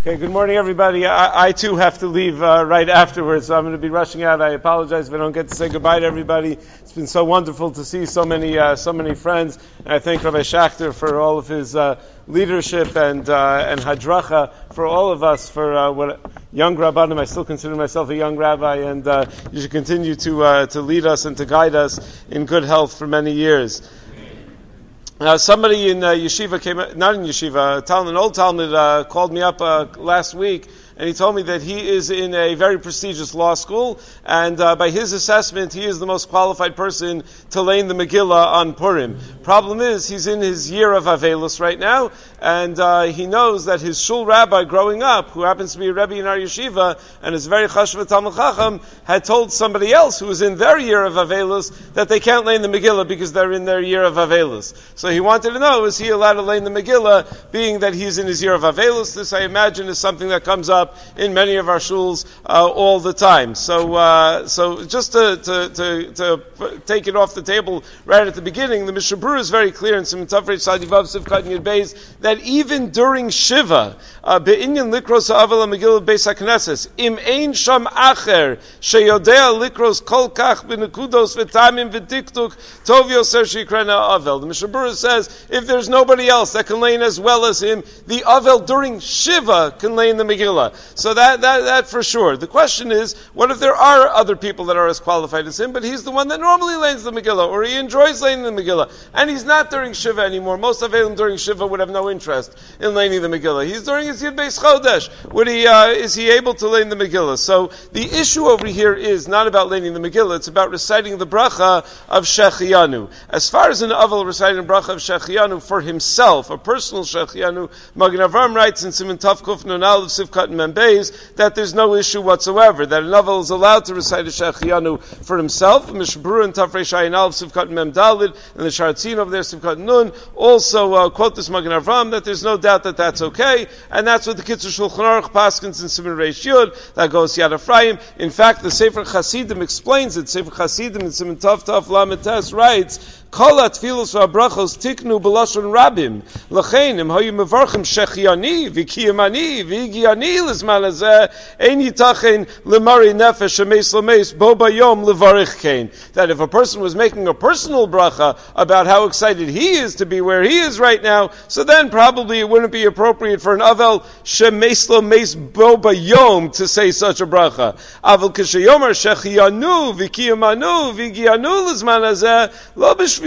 Okay, good morning, everybody. I too have to leave right afterwards, so I'm going to be rushing out. I apologize if I don't get to say goodbye to everybody. It's been so wonderful to see so many friends. And I thank Rabbi Schachter for all of his leadership and hadracha for all of us, for what young rabbanim. I still consider myself a young rabbi, and you should continue to lead us and to guide us in good health for many years. Somebody in yeshiva came, not in yeshiva, an old Talmud called me up last week, and he told me that he is in a very prestigious law school, and by his assessment, he is the most qualified person to learn the Megillah on Purim. Problem is, he's in his year of Avelus right now, and he knows that his shul rabbi growing up, who happens to be a rebbe in our yeshiva, and is very chashuv Talmud Chacham, had told somebody else who was in their year of Avelus that they can't learn the Megillah because they're in their year of Avelus. So he wanted to know, is he allowed to learn the Megillah, being that he's in his year of Avelus? This, I imagine, is something that comes up in many of our shuls all the time. So just to take it off the table right at the beginning, the Mishnah Berurah is very clear in Siman Tafresh Sadivav Sivkat Yud Beis that even during Shiva, be'inyan likros ha'avel ha'megillah beis ha'knesses, im ein sham acher sheyodea likros kol kach b'nekudos v'tamim v'diktuk tov yoser shikrena avel. The Mishnah Berurah says if there's nobody else that can learn as well as him, the avel during Shiva can learn the Megillah. So that for sure. The question is, what if there are other people that are as qualified as him, but he's the one that normally learns the Megillah, or he enjoys learning the Megillah, and he's not during Shiva anymore. Most Avelim during Shiva would have no interest in learning the Megillah. He's during his Yud Beis Chodesh. Is he able to learn the Megillah? So the issue over here is not about learning the Megillah, it's about reciting the bracha of Shechianu. As far as an Avel reciting the bracha of Shechianu for himself, a personal Shechianu, Magen Avraham writes in Siman Tav Kuf Nun Aleph Sivkat Mem Beis that there's no issue whatsoever, that an Avel is allowed to recite a Shechianu for himself. Mishnah Berurah and Tafresh Ayin Aleph Sivkat Mem Dalid and the Sharatzin over there Sivkat Nun also quote this Magen Avraham that there's no doubt that that's okay, and that's what the Kitzur Shulchan Aruch Paskins in Siman Reish Yud that goes Yad Ephraim. In fact, the Sefer Chasidim explains it. Sefer Chasidim in Siman Tav Tav Lamed Tes writes, Kol atfilos v'abrachos tiknu b'lashon rabim. L'chein im hayu mevarchim shechiani v'kiyamani v'higiani l'zman hazeh ein yitachen l'mari nefesh shemeis l'meis bo bayom l'varich kein. That if a person was making a personal bracha about how excited he is to be where he is right now, so then probably it wouldn't be appropriate for an avel shemeis l'meis bo bayom to say such a bracha. Avel k'sheyomar shechianu v'kiyamanu v'higianu l'zman hazeh lo b'shvil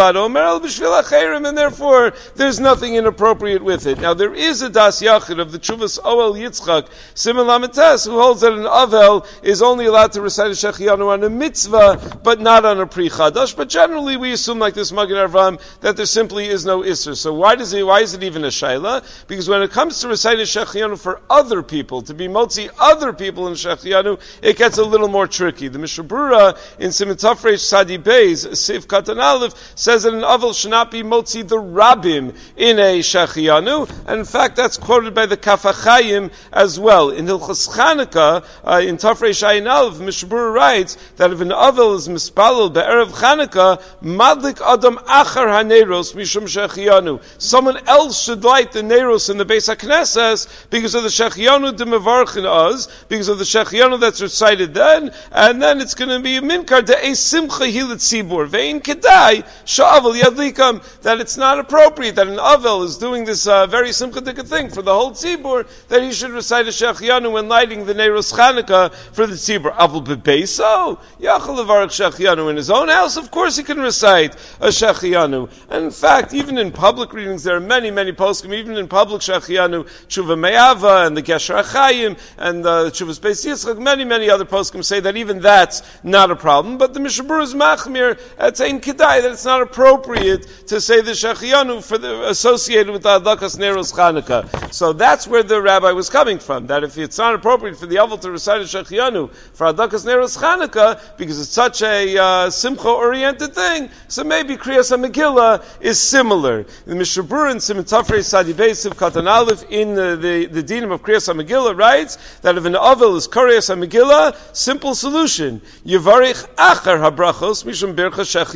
and therefore there's nothing inappropriate with it. Now there is a Das Yachid of the Tshuvas Oel Yitzchak Siman Lamed Tes who holds that an Avel is only allowed to recite a Shechianu on a mitzvah but not on a Pri Chadash. But generally we assume, like this Magen Avraham, that there simply is no Isser. So why is it even a Shaila? Because when it comes to reciting Shechianu for other people, to be motzi other people in Shechianu, it gets a little more tricky. The Mishnah Berurah in Siman Tafresh Sadi Beis Siv Katan says that an Avel should not be motzi the Rabbim in a Shechianu, and in fact that's quoted by the Kaf HaChaim as well. In Hilchos Chanukah, in Tafresh Ayin Aleph, Mishnah Berurah writes that if an Avel is mispalel be'erev Chanukah, madlik adam achar haneros mishum Shechianu. Someone else should light the neros in the Beis HaKnesses because of the Shechianu de mevarchin az, because of the Shechianu that's recited then, and then it's going to be a minkar de a simcha hilat tzibur vein kedai sha'avel yadlikam, that it's not appropriate that an Avel is doing this very simchadik thing for the whole tzibur, that he should recite a Shechianu when lighting the Neiros Chanukah for the tzibur. Avel bebeiso yachal levarach Shechianu in his own house, of course he can recite a Shechianu. And in fact, even in public readings, there are many poskim, even in public Shechianu, Tshuva Me'ava and the Gesher HaChaim and the Tshuvas Beis Yitzchak, many other poskim say that even that's not a problem. But the Mishnah Berurah is machmir at saying kedai, that it's not appropriate to say the Shechianu associated with the Adlakas Neiros Chanukah. So that's where the rabbi was coming from, that if it's not appropriate for the Avel to recite a Shechianu for Adlakas Neiros Chanukah, because it's such a simcha-oriented thing, so maybe Kriyas HaMegillah is similar. The Mishnah Berurah in Siman Tafresh Sadi Beis Katan Aleph in the dinim of Kriyas HaMegillah writes that if an Avel is Kriyas HaMegillah, simple solution, Yivarich Achar HaBrachos Mishum Bircha Shechianu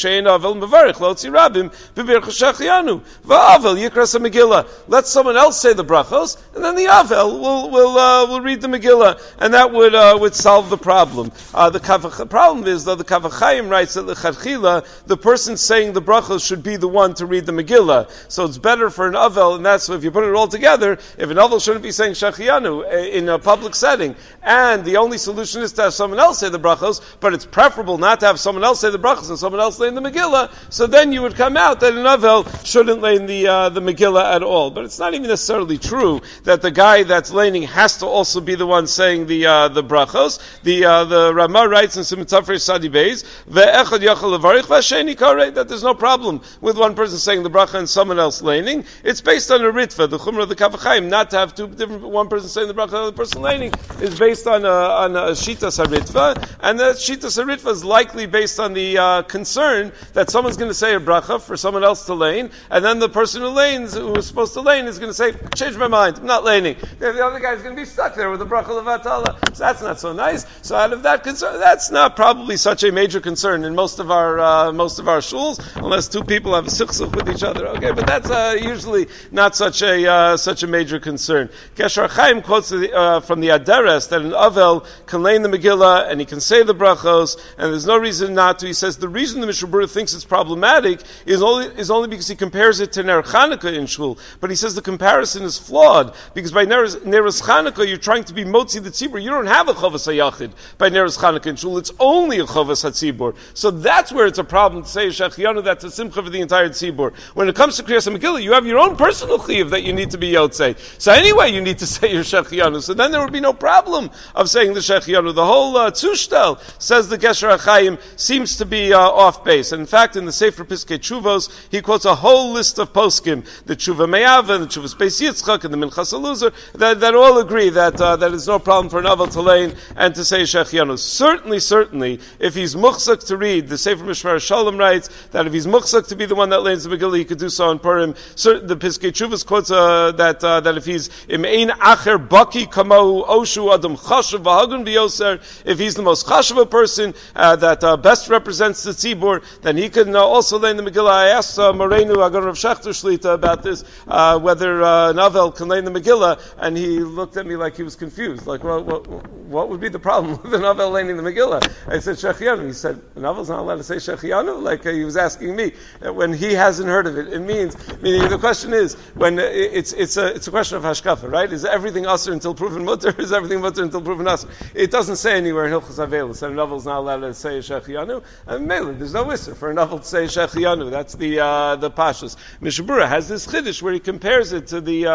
she'ein avel mevarich lo tzir rabim b'birchas shechianu va'avel yikras Megillah. Let someone else say the brachos, and then the avel will read the Megillah, and that would solve the problem. The problem is, though, the Kav HaChaim writes that l'chadchila, the person saying the brachos should be the one to read the Megillah. So it's better for an avel, and that's, so if you put it all together, if an avel shouldn't be saying shechianu in a public setting, and the only solution is to have someone else say the brachos, but it's preferable not to have someone else say the brachos and someone else lay in the Megillah, so then you would come out that an avel shouldn't lay in the Megillah at all. But it's not even necessarily true that the guy that's laning has to also be the one saying the brachos. The Ramah writes in Siman Tafresh Sadi Beis, ve'echad yachal levarich v'asheni karei, that there's no problem with one person saying the bracha and someone else laning. It's based on a ritva, the chumrah of the Kav HaChaim, not to have one person saying the bracha and the other person laning, is based on a shitas haritva, and that shitas haritva is likely based on the concern that someone's going to say a bracha for someone else to lane, and then the person who was supposed to lane is going to say, change my mind, I'm not laning. The other guy's going to be stuck there with the bracha levatala. So that's not so nice. So out of that concern, that's not probably such a major concern in most of our shuls, unless two people have a sichsuch with each other. Okay, but that's usually not such a major concern. Gesher Chaim quotes from the Aderes that an avel can lane the Megillah and he can say the brachos, and there's no reason not to. He says the reason the Mishnah Berurah thinks it's problematic is only because he compares it to Ner Chanukah in shul. But he says the comparison is flawed, because by Neres Chanukah you're trying to be motzi the tzibur. You don't have a chovas hayachid by Neres Chanukah in shul. It's only a chovas hatzibur. So that's where it's a problem to say shechianu, that's a simcha for the entire tzibur. When it comes to Kriyas Megillah, you have your own personal chiyuv that you need to be yotzei. So anyway, you need to say your shechianu. So then there would be no problem of saying the shechianu. The whole Tushtel, says the Gesher HaChaim, seems to be off base. And in fact, in the Sefer Piskei Tshuvos, he quotes a whole list of poskim, the Tshuva Me'ava, the Tshuva Beis Yitzchak, and the Minchas Eluzar, that all agree that it's no problem for an avel to lane and to say shechianu. Certainly, if he's muchzak to read, the Sefer Mishmar Shalom writes that if he's muchzak to be the one that lanes the Megillah, he could do so on Purim. The Piskei Tshuvos quotes that if he's im ein acher baki kamahu oshu adam chashav v'hagun b'yoser, if he's the most chashav person that best represents the tzibur, then he can also lane the Megillah. I asked Morenu Agon Rav Shachter Shlita about this, whether an avel can lane the Megillah, and he looked at me like he was confused. Like, well, what would be the problem with an avel laning the Megillah? I said shechianu. He said an avel's not allowed to say shechianu. Like he was asking me when he hasn't heard of it. It meaning the question is when it's a question of hashkafa, right? Is everything usher until proven mutter? Is everything mutter until proven usher? It doesn't say anywhere in Hilchos Avelis that an avel's not allowed to say shechianu. And mainly, there's no issur for an avel to say shechianu. That's the pashas. Mishnah Berurah has this chiddush where he compares it to the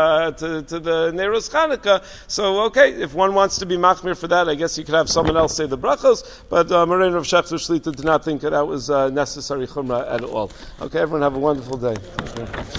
Neros Chanukah. So okay, if one wants to be machmir for that, I guess you could have someone else say the brachos. But Moreno Rav Shachter Shlita did not think that was necessary chumrah at all. Okay, everyone have a wonderful day. Okay.